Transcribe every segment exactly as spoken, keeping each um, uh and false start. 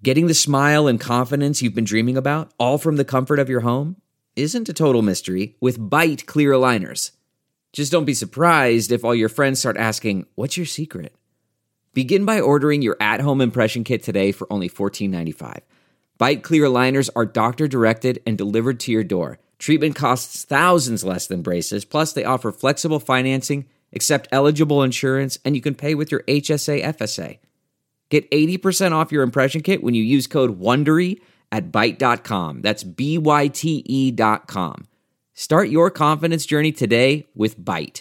Getting the smile and confidence you've been dreaming about, all from the comfort of your home, isn't a total mystery with Byte clear aligners. Just don't be surprised if all your friends start asking, "What's your secret?" Begin by ordering your at-home impression kit today for only fourteen ninety-five. Byte clear aligners are doctor-directed and delivered to your door. Treatment costs thousands less than braces, plus they offer flexible financing, accept eligible insurance, and you can pay with your H S A F S A. Get eighty percent off your impression kit when you use code WONDERY at byte dot com. That's B Y T E dot com. Start your confidence journey today with Byte.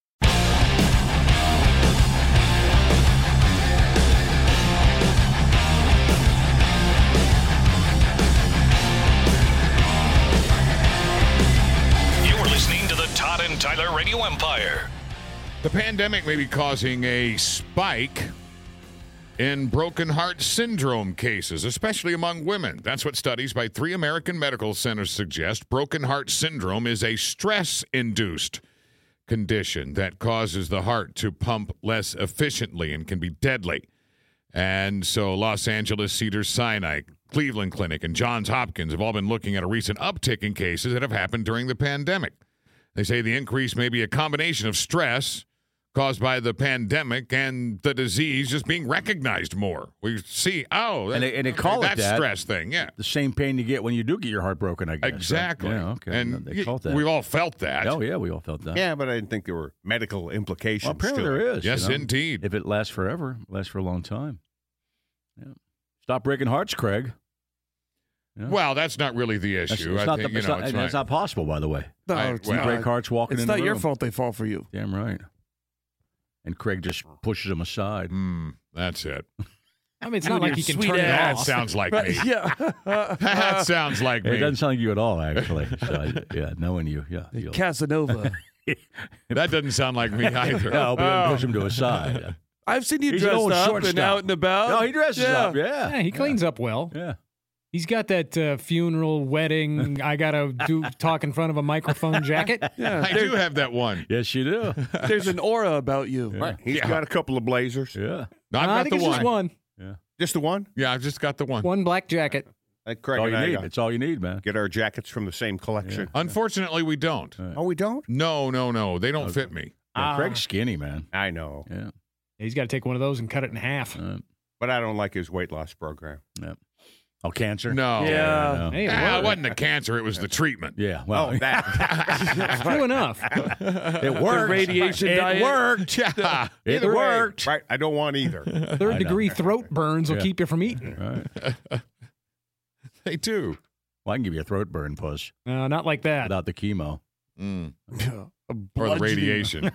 Tyler Radio Empire. The pandemic may be causing a spike in broken heart syndrome cases, especially among women. That's what studies by three American medical centers suggest. Broken heart syndrome is a stress-induced condition that causes the heart to pump less efficiently and can be deadly. And so Los Angeles Cedars-Sinai, Cleveland Clinic, and Johns Hopkins have all been looking at a recent uptick in cases that have happened during the pandemic. They say the increase may be a combination of stress caused by the pandemic and the disease just being recognized more. We see, oh, and they, and they call okay, it that that stress thing, yeah. The same pain you get when you do get your heart broken, I guess. Exactly. Right? Yeah, okay. And they call it that. We've all felt that. Oh, yeah, we all felt that. Yeah, but I didn't think there were medical implications. Well, apparently to it. there is. Yes, you know? indeed. If it lasts forever, it lasts for a long time. Yeah. Stop breaking hearts, Craig. Yeah. Well, that's not really the issue. That's, it's I not think, the, you it's, know, not, it's and right. it's not possible, by the way. No, I- it's well, not. Break hearts walking It's in the not your room. fault they fall for you. Damn right. And Craig just pushes them aside. Mm, that's it. I mean, it's Dude, not like your you can sweet turn it That off. sounds like Right, me. yeah. That sounds like It me. doesn't sound like you at all, actually. So, I- yeah, knowing you, yeah. you'll- Casanova. That doesn't sound like me either. No, but Oh. push him to a side. I've seen you He's an dressed old up shortstop. and out and about. No, he dresses yeah. up, yeah. Yeah, he cleans up well. Yeah. He's got that uh, funeral, wedding, I got to do talk in front of a microphone jacket. Yeah, I do have that one. Yes, you do. there's an aura about you. Right. He's Yeah. got a couple of blazers. Yeah. No, I've I got think the it's one. just one. Just the one? Yeah, I've just got the one. One black jacket. Like It's Craig all and you I need. got- It's all you need, man. get our jackets from the same collection. Unfortunately, we don't. Oh, we don't? No, no, no. They don't Okay. fit me. Yeah, Ah. Craig's skinny, man. I know. Yeah. He's got to take one of those and cut it in half. Uh, But I don't like his weight loss program. yeah. Oh, cancer? No. Yeah. no. Hey, it Ah, it worked. wasn't the cancer. It was the treatment. Yeah. Well, Oh, that. True enough. it worked. radiation it diet. worked. Yeah. It Either way, worked. Right. I don't want either. Third degree throat burns will Yeah. keep you from eating. Right. They do. Well, I can give you a throat burn, puss, No, not like that. without the chemo. Mm. A Or the bludgeoning- radiation.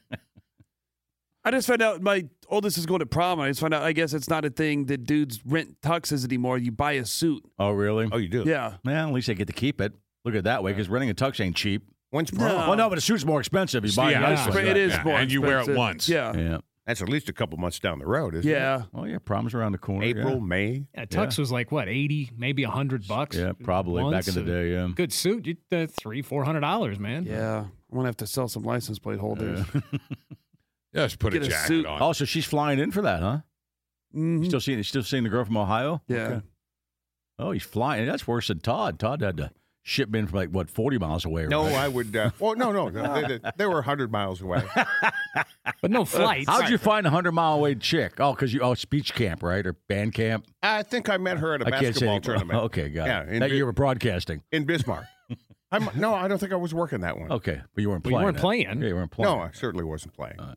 I just found out my oldest is going to prom. And I just found out, I guess it's not a thing that dudes rent tuxes anymore. You buy a suit. Oh, really? Oh, you do? Yeah. Well, at least they get to keep it. Look at it that way, because renting a tux ain't cheap. When's prom? No. Well, no, but a suit's more expensive. You buy Yeah, a nice yeah. one. But it is Yeah, more and you wear it expensive. once. Yeah. Yeah. That's at least a couple months down the road, isn't Yeah. Oh, yeah. Prom's around the corner. it? April, yeah. May. Yeah, tux was like, what, eighty, maybe one hundred bucks? Yeah, probably once. back in the day, yeah. Good suit, you uh, three, four hundred dollars, man. Yeah. I'm going to have to sell some license plate holders. Just put Get a a jacket suit. on. Oh, so she's flying in for that, huh? Mhm. You still seeing, you still seeing the girl from Ohio? Yeah. Okay. Oh, he's flying. That's worse than Todd. Todd had to ship in from like, what, forty miles away? No, right? I would. Uh, well, no, no. They, they, they were one hundred miles away. But no flights. How'd you find a hundred mile away chick? Oh, because you oh speech camp, right, or band camp? I think I met her at a I can't say basketball any- tournament Okay, got Yeah, it. in That Bi- you were broadcasting. in Bismarck. I'm, no, I don't think I was working that one. Okay, but you weren't Well, you playing. weren't then. playing. Yeah, you weren't playing. No, I certainly wasn't playing. Uh,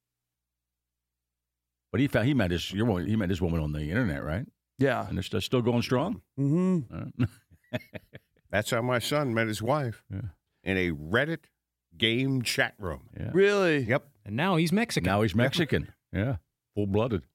But he found he met his your woman- he met his woman on the internet, right? Yeah. And they're st- still going strong. Mm-hmm. Uh, That's how my son met his wife Yeah. in a Reddit game chat room. yeah. Really? Yep. And now he's Mexican. Now he's Mexican. Yeah, full blooded.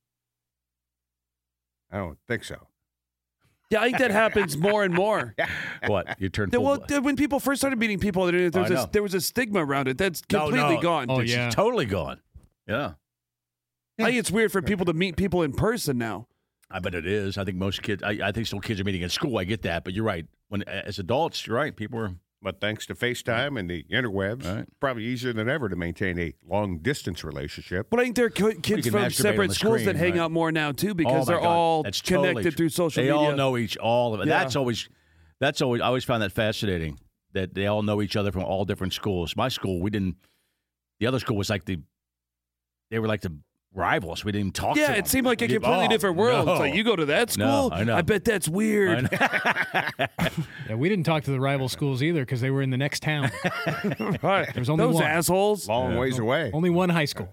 I don't think so. Yeah, I think that happens more and more. What you turned Yeah, full well, blood. when people first started meeting people on the internet, there Oh, was, I a, know. there was a stigma around it. That's No, completely no. gone. Oh, It's yeah. totally gone. Yeah, I think it's weird for people to meet people in person now. I bet it is. I think most kids. I, I think still kids are meeting at school. I get that, but you're right. When as adults, you're right. People are But thanks to FaceTime and the interwebs, Right. probably easier than ever to maintain a long-distance relationship. But I think there are co- kids can from masturbate on separate the schools screen, that hang right. out more now too Oh, because my they're God. all That's connected totally- through social they media. all know each all of it. Yeah. That's always that's always I always found that fascinating that they all know each other from all different schools. My school, we didn't. The other school was like the they were like the rivals. We didn't even talk. to Yeah, them. it seemed like a We- completely oh, different world. no. It's like you go to that No, school. I know. bet that's I weird. know. Yeah, we didn't talk to the rival schools either because they were in the next town. Right. There's only Those one. assholes. Long Yeah. ways away Only one high school.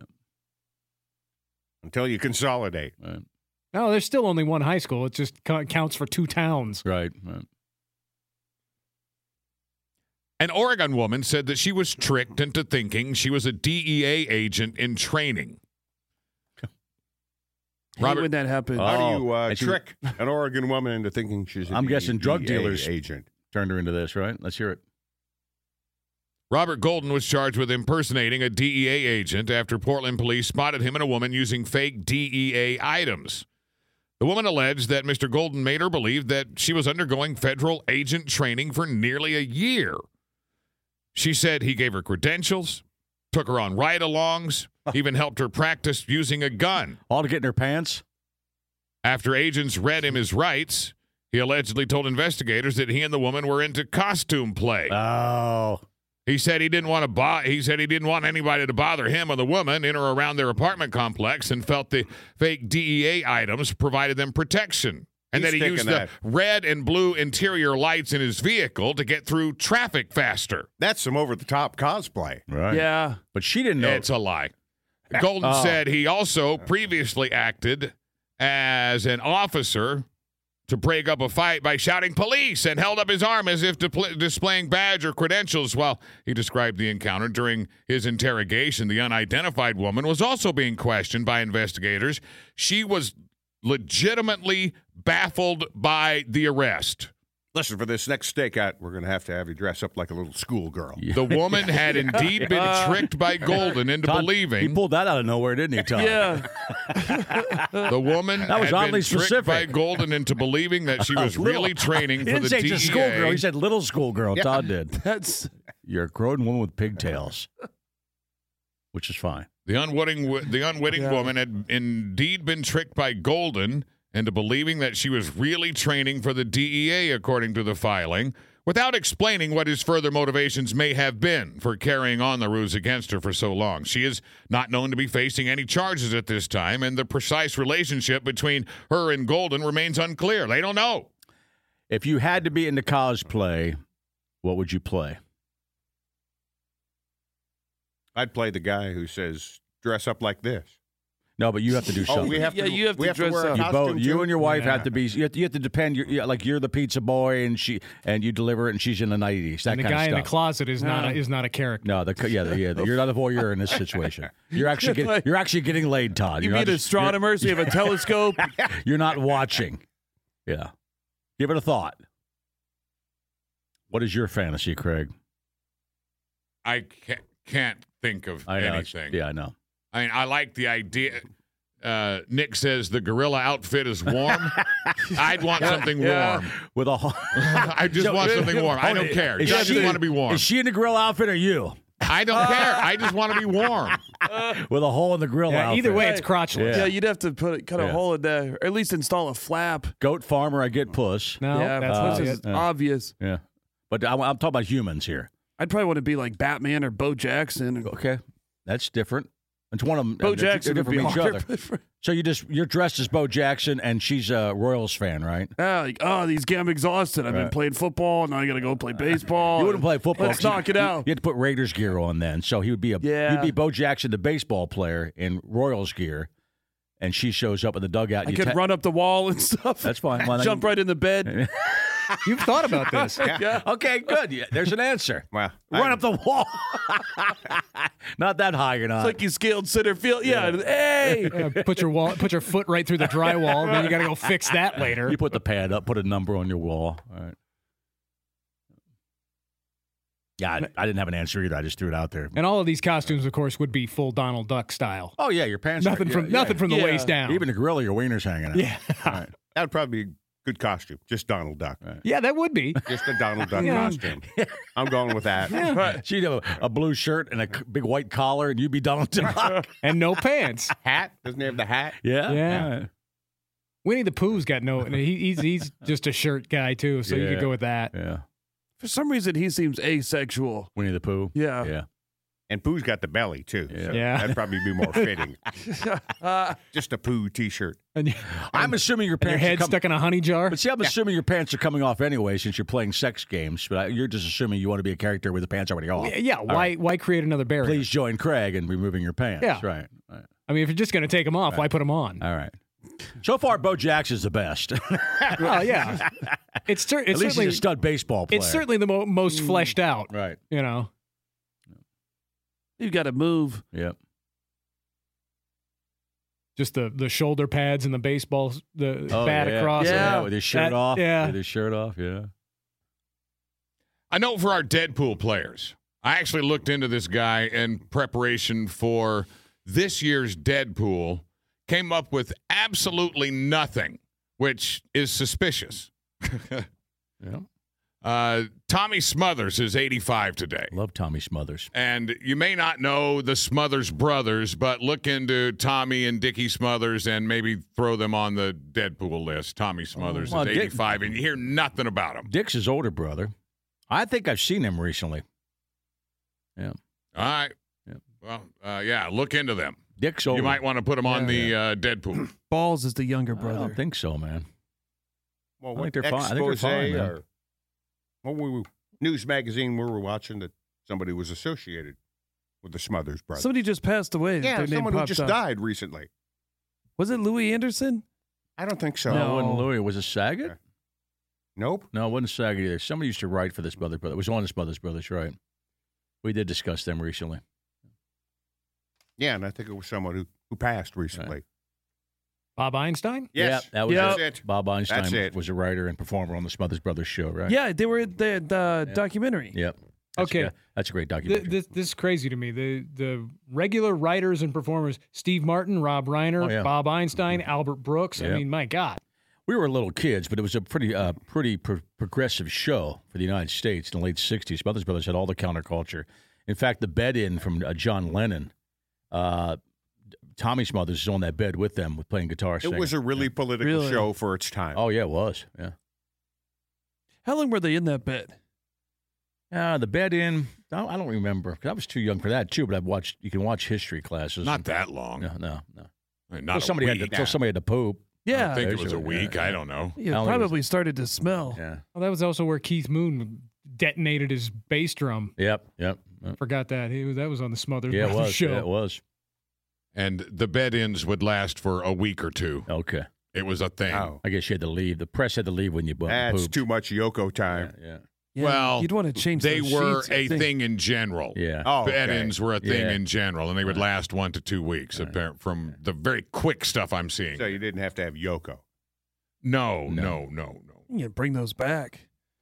until you consolidate. Right, No, there's still only one high school. It just co- counts for two towns. right, right. An Oregon woman said that she was tricked into thinking she was a D E A agent in training. Hate Robert- when that happened. How Oh, do you uh, and she- trick an Oregon woman into thinking she's a I'm D- guessing drug D E A dealers. agent? Turned her into this, right? Let's hear it. Robert Golden was charged with impersonating a D E A agent after Portland police spotted him and a woman using fake D E A items. The woman alleged that Mister Golden made her believe that she was undergoing federal agent training for nearly a year. She said he gave her credentials, took her on ride-alongs, even helped her practice using a gun. All to get in her pants. After agents read him his rights, he allegedly told investigators that he and the woman were into costume play. Oh, He said he didn't want to bo- he said he didn't want anybody to bother him or the woman in or around their apartment complex and felt the fake D E A items provided them protection. And He's that he thinking used that. the red and blue interior lights in his vehicle to get through traffic faster. That's some over-the-top cosplay. right. Yeah. But she didn't know. It's a lie. Golden Oh. said he also previously acted as an officer to break up a fight by shouting police and held up his arm as if dipl- displaying badge or credentials while he described the encounter. During his interrogation, the unidentified woman was also being questioned by investigators. She was legitimately baffled by the arrest. Listen, for this next stakeout, we're going to have to have you dress up like a little schoolgirl. The woman had indeed been Uh, tricked by Golden into Todd, believing he pulled that out of nowhere, didn't he, Tom? Yeah. the woman That was had oddly been tricked specific. by Golden into believing that she was Little- really training He for didn't the say D E A. just schoolgirl. He said little schoolgirl. Todd did. That's You're a grown woman with pigtails, which is fine. The unwitting, wo- the unwitting Yeah. woman had indeed been tricked by Golden into believing that she was really training for the D E A, according to the filing, without explaining what his further motivations may have been for carrying on the ruse against her for so long. She is not known to be facing any charges at this time, and the precise relationship between her and Golden remains unclear. They don't know. If you had to be into cosplay, what would you play? I'd play the guy who says, dress up like this. No, but you have to do Oh, something. we have Yeah, to, you have we to have to dress wear a up. You costume, both, you too? and your wife Yeah. have to be. You have to, you have to depend. You're, yeah, like you're the pizza boy, and she and you deliver it, and she's in the nighties. That and the kind guy of in the stuff. closet is not a, No. is not a character. No, the yeah, the, yeah. The, you're not a voyeur in this situation. You're actually getting, you're actually getting laid, Todd. you You're mean not just- astronomers? You have a telescope. You're, you're not watching. Yeah, give it a thought. What is your fantasy, Craig? I can't, can't think of I know. anything. Yeah, I know. I mean, I like the idea. Uh, Nick says the gorilla outfit is warm. I'd want something Yeah. warm. With a whole, I just So- want something warm. I don't care. Is I she- just want to be warm. Is she in the grill outfit or you? I don't care. I just want to be warm. With a hole in the grill Yeah, outfit. either way, it's crotchless. Yeah. Yeah, you'd have to put cut a Yeah. hole in there, or at least install a flap. Goat farmer, I get puss. No, yeah, that's uh, not puss it. is yeah. obvious. Yeah, but I'm, I'm talking about humans here. I'd probably want to be like Batman or Bo Jackson. Okay, that's different. It's one of them. Bo Jackson they're would be different from each harder. other. So you just you're dressed as Bo Jackson, and she's a Royals fan, right? Yeah, like, oh, these game I'm exhausted. I've been Right. playing football, now I got to go play baseball. You wouldn't play football. Let's 'cause you- knock it you- out. You had to put Raiders gear on then, so he would be a Yeah. he'd be Bo Jackson, the baseball player, in Royals gear, and she shows up in the dugout. I you could ta- run up the wall and stuff. That's fine. Well, Jump right in the bed. You've thought about this. Yeah. Okay, good. Yeah, there's an answer. Well, Run I- up the wall. Not that high, you're not. It's like you scaled center field. Yeah. Hey. Yeah, put your wall, put your foot right through the drywall. Then you got to go fix that later. You put the pad up, put a number on your wall. All right. Yeah, I, I didn't have an answer either. I just threw it out there. And all of these costumes, of course, would be full Donald Duck style. Oh yeah, your pants. are- Nothing yeah, from yeah. nothing from the Yeah. waist down. Even the gorilla, your wiener's hanging out. yeah. All right. That would probably be Good costume. Just Donald Duck. Right. Yeah, that would be. Just a Donald Duck Yeah. costume. I'm going with that. She'd have a, a blue shirt and a c- big white collar, and you'd be Donald Duck. And no pants. Hat? Doesn't he have the hat? Yeah. Yeah. Winnie the Pooh's got no. He, he's he's just a shirt guy too, so you Yeah. could go with that. Yeah. For some reason, he seems asexual. Winnie the Pooh. Yeah. Yeah. And Pooh's got the belly, too. Yeah. So Yeah. that'd probably be more fitting. Uh, Just a Pooh T-shirt. And, I'm assuming your and your pants are head com- stuck in a honey jar. But see, I'm assuming your pants are coming off anyway since you're playing sex games. But I, you're just assuming you want to be a character with the pants already off. Yeah, yeah, why why create another barrier? Please join Craig in removing your pants. Yeah. Right. right. I mean, if you're just going to take them off, why put them on? All right. So far, Bo Jackson's the best. Oh yeah, it's, cer- At it's least certainly he's a stud baseball player. it's certainly the mo- most fleshed out. Right. You know, you got to move. Yep. just the the shoulder pads and the baseball the Oh, bat yeah. across. Yeah, it. with his shirt That- off. Yeah, With his shirt off, yeah. I know for our Deadpool players, I actually looked into this guy in preparation for this year's Deadpool, came up with absolutely nothing, which is suspicious. Yeah. Uh, Tommy Smothers is eighty-five today. Love Tommy Smothers. And you may not know the Smothers brothers, but look into Tommy and Dickie Smothers and maybe throw them on the Deadpool list. Tommy Smothers Well, is Dick- eighty-five, and you hear nothing about him. Dick's his older brother. I think I've seen him recently. Yeah. All right. Yep. Well, uh, yeah, look into them. Dick's older. You might want to put them on the uh, Deadpool. Balls is the younger I brother. don't think so, man. Well, I what think they're fine. I think they're expose fine, man. or what we, news magazine we were watching that somebody was associated with the Smothers brothers? Somebody just passed away. yeah, Their name someone who popped just up. died recently. Was it Louis Anderson? I don't think so. No, it wasn't No. Louis. Was it Saget? Okay. Nope. No, it wasn't Saget either. Somebody used to write for the Smothers Brothers. It was on the Smothers Brothers, right? We did discuss them recently. Yeah, and I think it was someone who, who passed recently. Bob Einstein. Yes, Yeah, that was Yeah. that's it. Bob Einstein That's it. was a writer and performer on the Smothers Brothers show, right? Yeah, they were in the, the Yeah. documentary. Yep. That's Okay. a, that's a great Th- documentary. this, this is crazy to me. The the regular writers and performers: Steve Martin, Rob Reiner, Oh, yeah. Bob Einstein, Albert Brooks. I Yeah. mean, my God. We were little kids, but it was a pretty, uh, pretty pro- progressive show for the United States in the late sixties. Smothers Brothers had all the counterculture. In fact, the bed-in from uh, John Lennon, uh, Tommy Smothers is on that bed with them, with playing guitar. It singing. was a really political Really? show for its time. Oh yeah, it was. Yeah. How long were they in that bed? Uh, the bed-in. I I don't remember. 'Cause I was too young for that too. But I've watched. You can watch history classes. Not that long. No, no, no. I mean, Till not somebody a had week. to. Till somebody had to poop. I Yeah. think it There's was a a- week. yeah, I yeah. don't know. It How long was- probably started to smell. Yeah. Well, that was also where Keith Moon detonated his bass drum. Yep. Yep. yep. Forgot that. He was, that was on the Smothers Yeah, it Brothers was. show. Yeah, it was. And the bed-ins would last for a week or two. Okay. It was a thing. Oh, I guess you had to leave. The press had to leave when you bu- that's pooped. too much Yoko time. Yeah. Yeah. Yeah, Well, you'd want to change. They those were sheets, I a think. thing in general. Yeah. Oh, okay. Bed-ins were a thing Yeah. in general, and they would Right. last one to two weeks, Right. apparent from the very quick stuff I'm seeing. So you didn't have to have Yoko. No, No. no, no, no. You bring those back.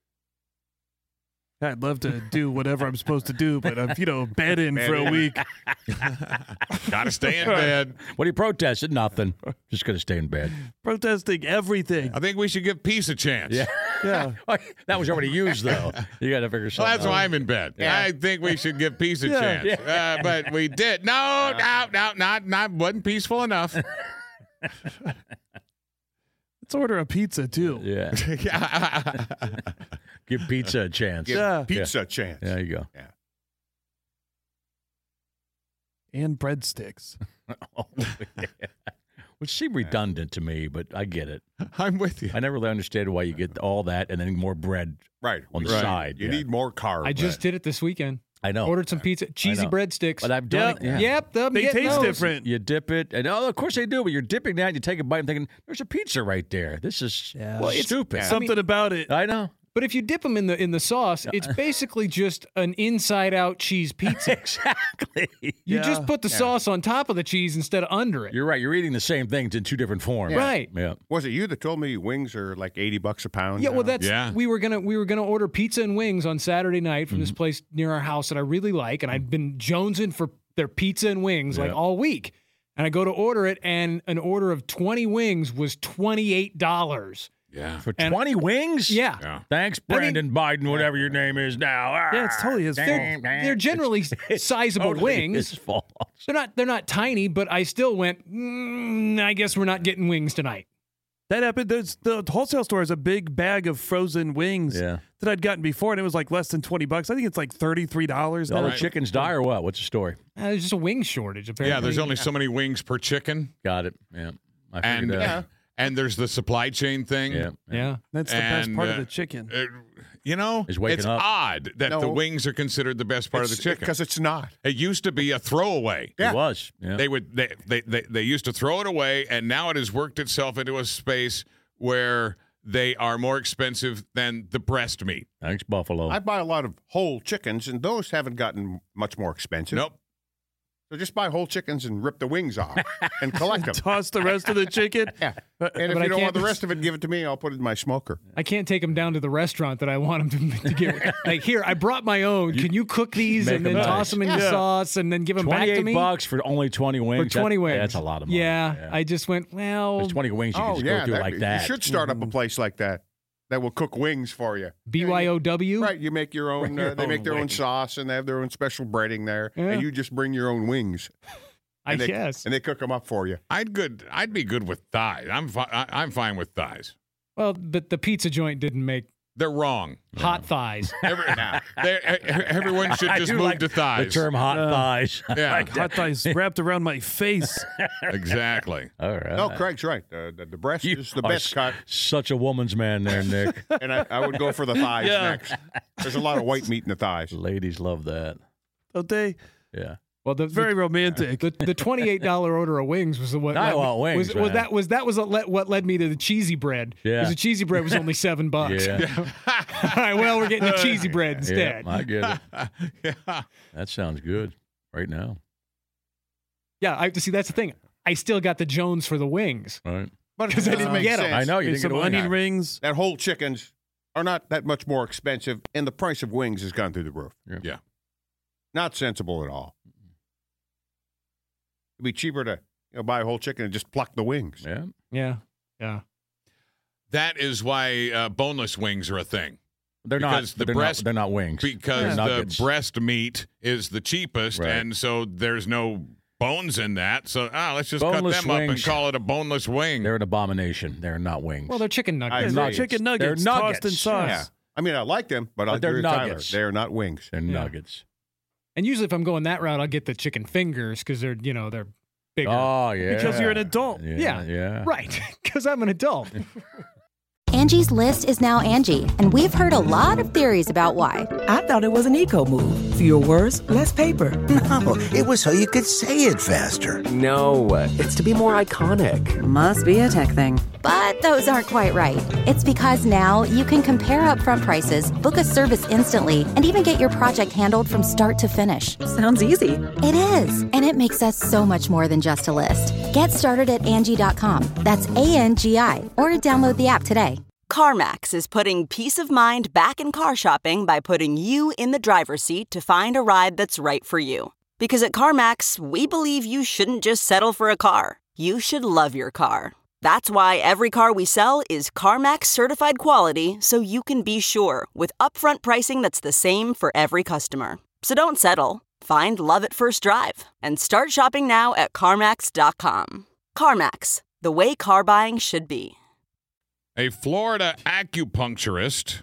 I'd love to do whatever I'm supposed to do, but I'm, you know, bed in for a Bed in. week. Got to stay in bed. What are you protesting? Nothing. Just going to stay in bed. Protesting everything. I think we should give peace a chance. Yeah. Yeah. That was already used, though. You got to figure Well, something that's out. why I'm in bed. Yeah. I think we should give peace a Yeah. chance. Uh, but we did. No, no, no, not, not, wasn't peaceful enough. Let's order a pizza, too. Yeah. Yeah. Give pizza a chance. Give Yeah. pizza a chance. There you go. And breadsticks. Oh, yeah. Which seemed redundant to me, but I get it. I'm with you. I never really understood why you get all that and then more bread Right. on the Right. side. You yeah. need more carbs. I just did it this weekend. I know. Ordered some pizza, cheesy know. breadsticks. But I've done Yep. it. Yeah. Yep, I'm They getting taste those. different. You dip it, and oh, of course they do. But you're dipping that, and you take a bite, and thinking, "There's a pizza right there. This is Yeah. well, Well, it's- stupid." yeah. Something about it. I know But if you dip them in the in the sauce, it's basically just an inside-out cheese pizza. exactly. You Yeah. just put the sauce on top of the cheese instead of under it. You're right. You're eating the same things in two different forms. Right. Yeah. Was it you that told me wings are like eighty bucks a pound? Yeah, well, now? that's Yeah. we were gonna we were gonna order pizza and wings on Saturday night from this place near our house that I really like, and I'd been jonesing for their pizza and wings like Yeah. all week. And I go to order it, and an order of twenty wings was twenty eight dollars. Yeah. For And- twenty wings? Yeah. Yeah. Thanks, I mean- Brandon Biden, whatever your name is now. Yeah, it's totally his They're, fault. they're generally sizable Totally wings. his fault. They're not they're not tiny, but I still went, mm, I guess we're not getting wings tonight. That happened. There's, the wholesale store has a big bag of frozen wings Yeah. that I'd gotten before, and it was like less than twenty bucks. I think it's like thirty-three dollars All now. the chickens die or what? What's the story? Uh, there's just a wing shortage, apparently. Yeah, there's only so many wings per chicken. Got it. Yeah. I figured And, that. uh, and there's the supply chain thing. Yeah. Yeah. That's the best And, part uh, of the chicken. Uh, you know, Is waking it's up. odd that the No. wings are considered the best part of the chicken. Because it's not. It used to be a throwaway. Yeah. It was. Yeah. They would they, they they they used to throw it away, and now it has worked itself into a space where they are more expensive than the breast meat. Thanks, Buffalo. I buy a lot of whole chickens, and those haven't gotten much more expensive. Nope. So just buy whole chickens and rip the wings off and collect them. Toss the rest of the chicken. Yeah. And if But I you don't want can't- the rest of it, give it to me. I'll put it in my smoker. I can't take them down to the restaurant that I want them to, to get. Like, here, I brought my own. Can you cook these Make and then them toss nice. them in your Yeah. sauce and then give them back to twenty-eight me? bucks for only twenty For wings. twenty That- wings. That's a lot of money. Yeah, I just went, well, There's twenty wings you can Oh, just yeah. go through that- like that. You should start up a place like that that will cook wings for you. B Y O W? Right. You make your own, Your uh, they own make their own wings. sauce, and they have their own special breading there. Yeah. And you just bring your own wings. I And they, guess. And they cook them up for you. I'd good. I'd be good with thighs. I'm fi- I, I'm fine with thighs. Well, but the pizza joint didn't make They're wrong. hot thighs. Every, they're- e- everyone should I just do move like to thighs. The term hot Uh, thighs. Yeah, Hot thighs wrapped around my face. exactly. All right. No, Craig's right. The, the, the breast You is the are best s- cut, Such a woman's man there, Nick. and I, I would go for the thighs Yeah. next. There's a lot of white meat in the thighs. Ladies love that. Don't they? Yeah. Well, the, Very romantic. the, the twenty-eight dollar order of wings was the what I led me- want wings, was, was man. that was that was a, le- what led me to the cheesy bread. Yeah. Because the cheesy bread was only seven bucks. Yeah. All right, well, we're getting the cheesy bread instead. Yeah, I get it. Yeah. That sounds good right now. Yeah, I see. That's the thing. I still got the Jones for the wings. All right. But it 'Cause I doesn't didn't make get 'em. sense. I know you Maybe didn't some get a wing. onion rings. That whole chickens are not that much more expensive, and the price of wings has gone through the roof. Yeah. Not sensible at all. It'd be cheaper to you know, buy a whole chicken and just pluck the wings. Yeah. Yeah, yeah. That is why uh, boneless wings are a thing. They're Because not. the they're breast- not. They're not wings. Because They're the nuggets. breast meat is the cheapest, Right. and so there's no bones in that. So ah, let's just Boneless cut them up and wings. call it a boneless wing. They're an abomination. They're not wings. Well, they're chicken I nuggets. Yeah, agree. they're nuggets. chicken They're nuggets, tossed in nuggets. sauce. Yeah. I mean, I like them, but, I'll But they're agree with Tyler. nuggets. They are not wings. They're Yeah. nuggets. And usually, if I'm going that route, I'll get the chicken fingers because they're you know they're bigger. Oh yeah. Because you're an adult. Yeah. Yeah. Yeah. Right, because I'm an adult. Angie's List is now Angie, and we've heard a lot of theories about why. I thought it was an eco move. Fewer words, less paper. No, it was so you could say it faster. No, it's to be more iconic. Must be a tech thing. But those aren't quite right. It's because now you can compare upfront prices, book a service instantly, and even get your project handled from start to finish. Sounds easy. It is, and it makes us so much more than just a list. Get started at Angie dot com. That's A N G I, or download the app today. CarMax is putting peace of mind back in car shopping by putting you in the driver's seat to find a ride that's right for you. Because at CarMax, we believe you shouldn't just settle for a car. You should love your car. That's why every car we sell is CarMax certified quality, so you can be sure with upfront pricing that's the same for every customer. So don't settle. Find love at first drive and start shopping now at CarMax dot com. CarMax, the way car buying should be. A Florida acupuncturist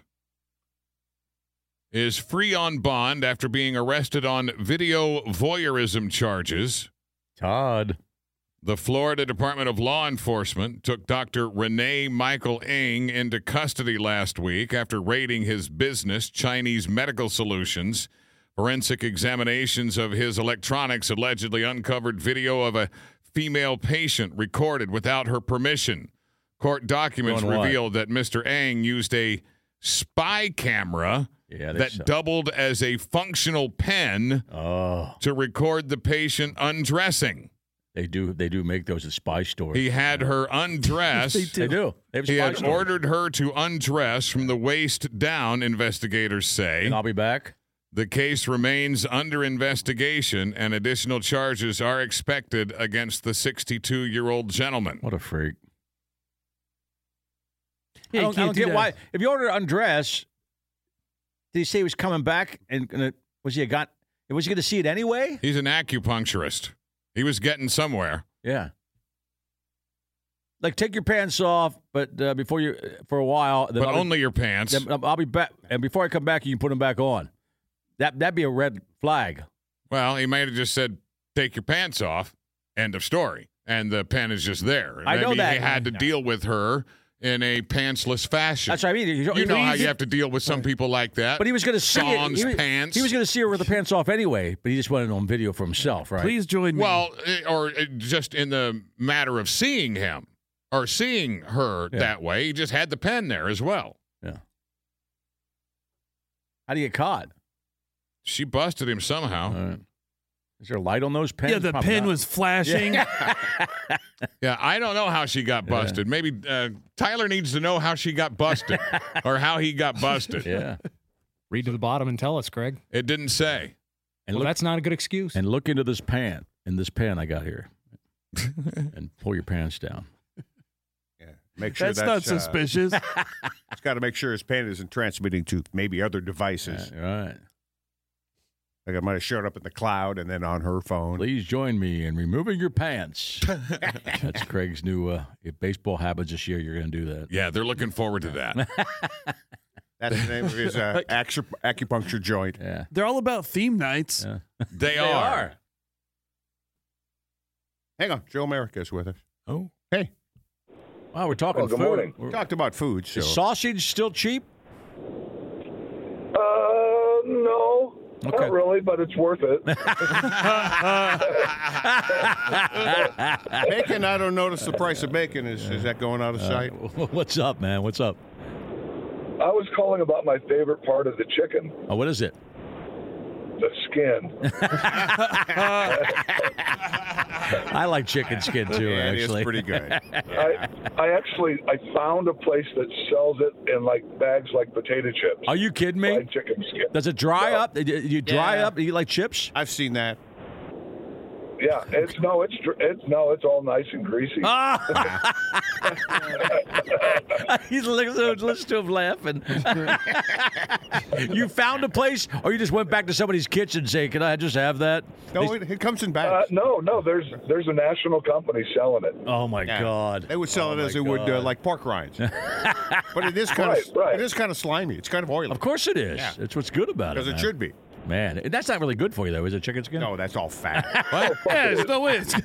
is free on bond after being arrested on video voyeurism charges. Todd. The Florida Department of Law Enforcement took Doctor Renee Michael Ng into custody last week after raiding his business, Chinese Medical Solutions. Forensic examinations of his electronics allegedly uncovered video of a female patient recorded without her permission. Court documents Doing what? revealed that Mister Ng used a spy camera Yeah, they that suck. doubled as a functional pen Oh, to record the patient undressing. they do. They do make those at spy stores. He had her undress. They They do. They have He spy had stores. ordered her to undress from the waist down, investigators say. And I'll be back. The case remains under investigation, and additional charges are expected against the sixty-two-year-old gentleman. What a freak. I you don't, I can't don't do get that. why. If you ordered undress, did he say he was coming back? And, and it, was he a got? Was he going to see it anyway? He's an acupuncturist. He was getting somewhere. Yeah. Like, take your pants off, but uh, before you for a while. Then But I'll be- only your pants. then I'll be back, and before I come back, you can put them back on. That that'd be a red flag. Well, he might have just said, take your pants off, end of story. And the pen is just there. I know Maybe that. he had to deal with her in a pantsless fashion. That's what I mean. You, You know how you have to deal with some people like that. But he was going to see Sans it. He was, pants. He was going to see her with the pants off anyway, but he just wanted it on video for himself, right? Please join me. Well, eh, or eh, just in the matter of seeing him or seeing her Yeah. that way, he just had the pen there as well. Yeah. How do you get caught? She busted him somehow. All right. Is there a light on those pens? yeah, the Probably pen not. was flashing. Yeah, I don't know how she got busted. Maybe uh, Tyler needs to know how she got busted or how he got busted. Yeah. Read to the bottom and tell us, Craig. It didn't say. And Well, look, that's not a good excuse. and look into this pan, in this pan I got here, and pull your pants down. Yeah. Make sure That's, that's, not uh, suspicious. He's got to make sure his pen isn't transmitting to maybe other devices. Yeah, right. Like it might have showed up in the cloud and then on her phone. Please join me in removing your pants. That's Craig's new uh, if baseball happens this year, you're going to do that. Yeah, they're looking forward to that. That's the name of his uh, acu- acupuncture joint. Yeah. They're all about theme nights. Yeah. They, They are. are. Hang on, Joe America is with us. Oh. Hey, Wow, we're talking Oh, good food. morning. we We're- talked about food. So. Is sausage still cheap? Uh, no, Okay. not really, but it's worth it. Bacon, I don't notice the price of bacon. Is, is that going out of sight? Uh, what's up, man? What's up? I was calling about my favorite part of the chicken, Oh, what is it? the skin. I like chicken skin too. Yeah, it is actually, pretty good. I, I actually I found a place that sells it in like bags like potato chips. Are you kidding me? Fried chicken skin. Does it dry No. up? You- You dry Yeah. up? You eat like chips? I've seen that. Yeah, it's no, it's dr- it's no, it's all nice and greasy. Ah! He's listening, listen to him laughing. You found a place, or you just went back to somebody's kitchen and say, "Can I just have that?" No, They- it, it comes in Uh, bags. no, no, there's there's a national company selling it. oh my Yeah. God! They would sell Oh it as my they would uh, God. like pork rinds. But it is kind Right, of right. it is kind of slimy. It's kind of oily. Of course it is. Yeah. It's what's good about it. Because it man. should be. Man, that's not really good for you, though, is it? Chicken skin? No, that's all fat. Yeah, there's no way. It's-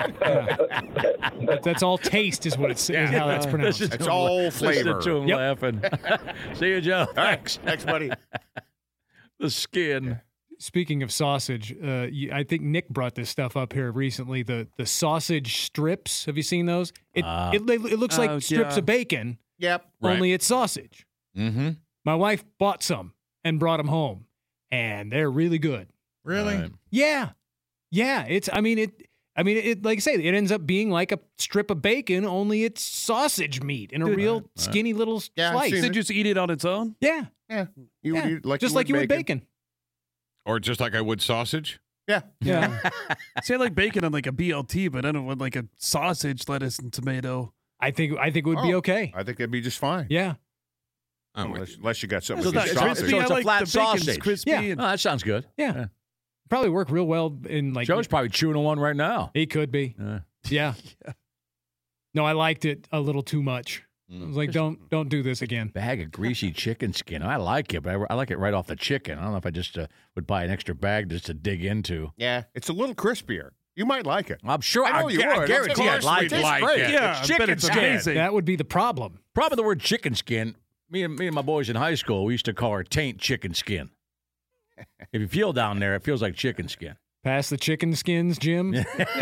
That- that's all taste, is what it's is how that's pronounced. Listen to It's him all la- flavor. Listen to him Yep. laughing. See you, Joe. All right, Thanks. thanks, buddy. The skin. Speaking of sausage, uh, you, I think Nick brought this stuff up here recently. The the sausage strips. Have you seen those? It Ah. it, it looks like Oh, strips yeah. of bacon, Yep. Right. only it's sausage. Mm-hmm. My wife bought some and brought them home, and they're really good. Really? All right. Yeah, yeah. It's. I mean it. I mean it. Like I say, it ends up being like a strip of bacon, only it's sausage meat in a Dude. real Right. skinny little Yeah, I've slice. seen Did you just eat it on its own? Yeah, Yeah. You would yeah. eat like just you like you would bacon. bacon. Or just like I would sausage? Yeah. Yeah. See, I like bacon on like a B L T, but I don't want like a sausage, lettuce, and tomato. I think. I think it would be Oh, okay. I think that'd be just fine. Yeah. I'm with Unless, you. unless you got something So with it's your not- sausage. so it's I a like flat the bacon's sausage. crispy. Yeah. and- Oh, that sounds good. Yeah. Probably work real well in like. Joe's probably chewing on one right now. He could be. Yeah. Yeah. No, I liked it a little too much. I was like, Just- don't don't do this again. Bag of greasy chicken skin. I like it, but I, I like it right off the chicken. I don't know if I just uh, would buy an extra bag just to dig into. Yeah. It's a little crispier. You might like it. I'm sure. I know you gu- I would. guarantee Of I'd course like we'd it. like great. it. Yeah, It's I bet chicken it's skin. amazing. That would be the problem. Problem with the word chicken skin. Me and me and my boys in high school, we used to call her taint chicken skin. If you feel down there, it feels like chicken skin. Pass the chicken skins, Jim.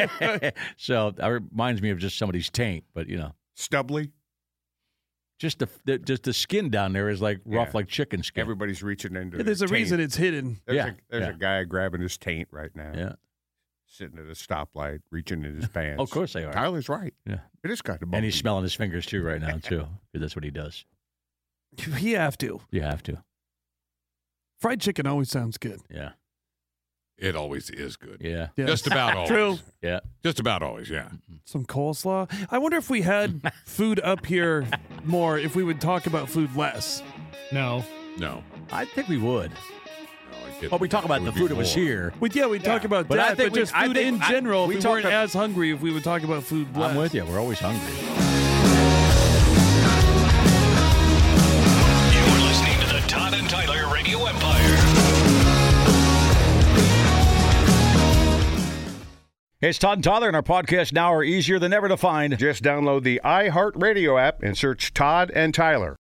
So that reminds me of just somebody's taint, but you know, Stubbly. just the, the just the skin down there is like rough, Yeah. like chicken skin. Everybody's reaching into Yeah, there's a their reason taint. it's hidden. There's, Yeah, a, there's yeah. a guy grabbing his taint right now. Yeah, Sitting at a stoplight, reaching in his pants. of course they are. Tyler's right. Yeah, It is kind of and he's bumpy. smelling his fingers too right now too, because that's what he does. You have to. You have to. Fried chicken always sounds good. Yeah. It always is good. Yeah. Yeah. Just about always. True. Yeah. Just about always, yeah. Some coleslaw. I wonder if we had food up here more, if we would talk about food less. No. No. I think we would. No, I get- But we talk about it the would be food that was more. here. We, yeah, we talk about But I that, think but we- just I food think in I- general. we If we talk weren't about- as hungry, if we would talk about food less. I'm with you. We're always hungry. You're listening to the Todd and Tyler Radio Empire. Hey, it's Todd and Tyler, and our podcasts now are easier than ever to find. Just download the iHeartRadio app and search Todd and Tyler.